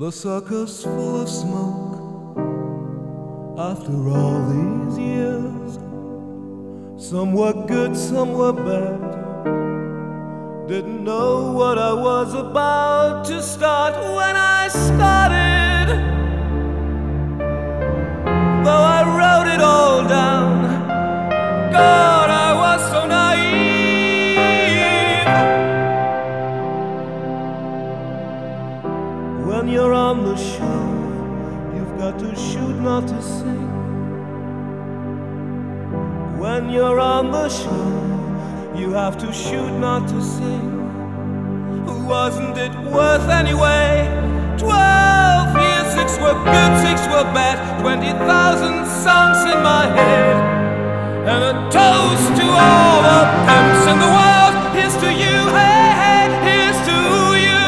The circus full of smoke. After all these years, some were good, some were bad. Didn't know what I was about to start when I started. Though I wrote it all down, God, I was so naive. When you're on the show, you've got to shoot, not to sing. When you're on the show, you have to shoot, not to sing. Wasn't it worth anyway? 12 years, 6 were good, 6 were bad. 20,000 songs in my head, and a toast to all the pimps in the world. Here's to you, hey, hey, here's to you.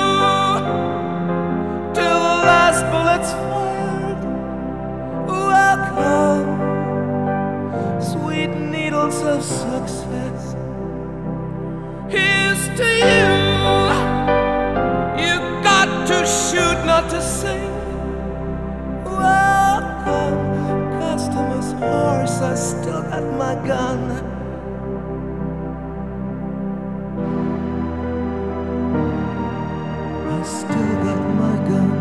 Till the last bullet's fired, welcome, sweet needles of success. Here's to you. You got to shoot, not to sing. Welcome, customer's horse. I still got my gun. I still got my gun.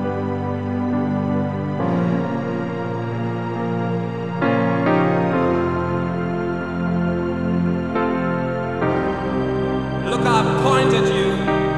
Look, I point at you.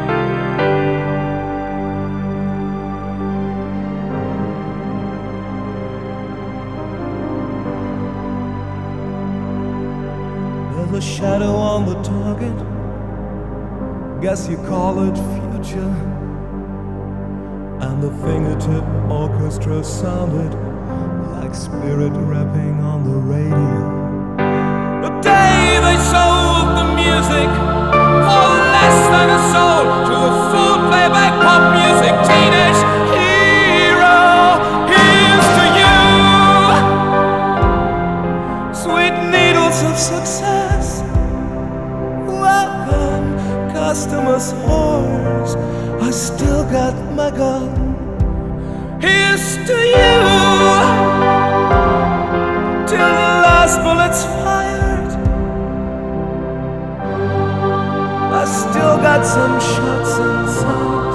There's a shadow on the target. Guess you call it future. And the fingertip orchestra sounded like spirit rapping on the radio. The day they sold the music for less than a soul to a full playback pop music teenage hero. Here's to you, sweet needles of success. Welcome, customer's horse. I still got my gun. Here's to you, till the last bullet's fired. I still got some shots inside.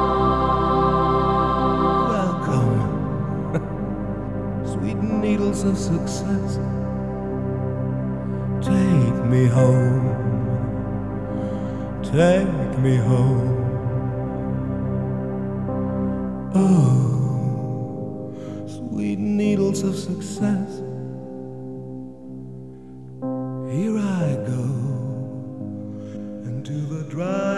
Welcome, sweet needles of success. Take me home, take me home. Oh, sweet needles of success. Here I go into the dry